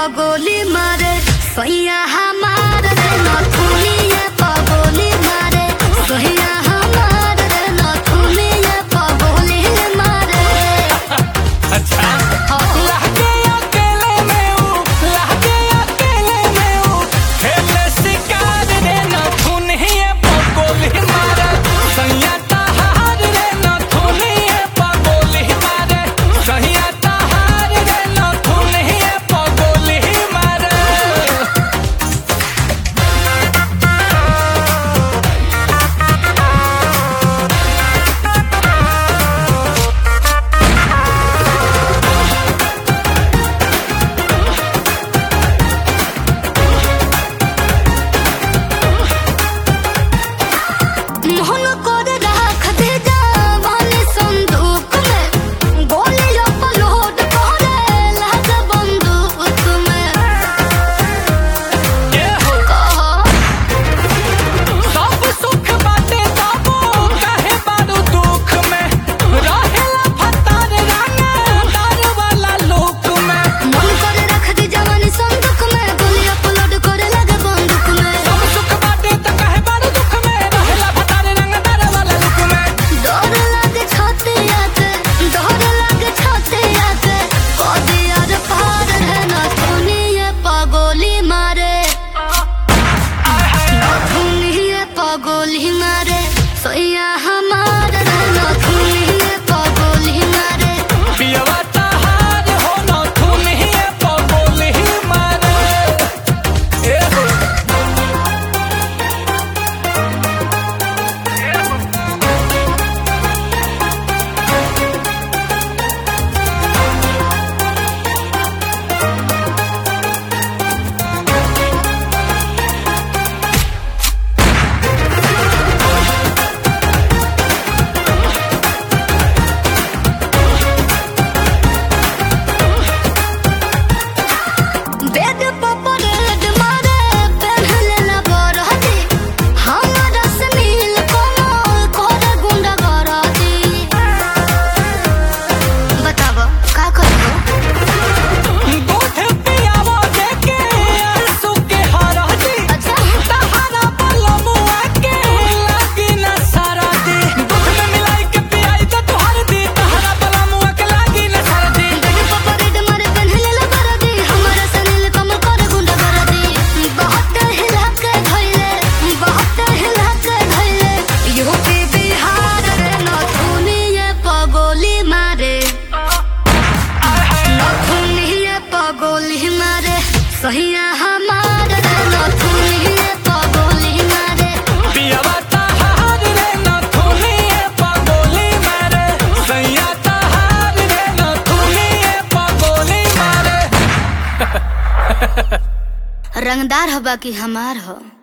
पगोली मारे सैया हमार रे नथुनिया पगोली मारे सैया हमार रे नथुनिया पगोली मारे। अच्छा पगोली मारे सैया हमार रे नथुनिया पगोली मारे। पियवा तहार हो नथुनिया पगोली मारे। सैया हमार रे नथुनिया पगोली मारे। पियवा तहार रे नथुनिया पगोली मारे सैया तहार रे नथुनिया पगोली मारे। रंगदार हबा की हमार हो।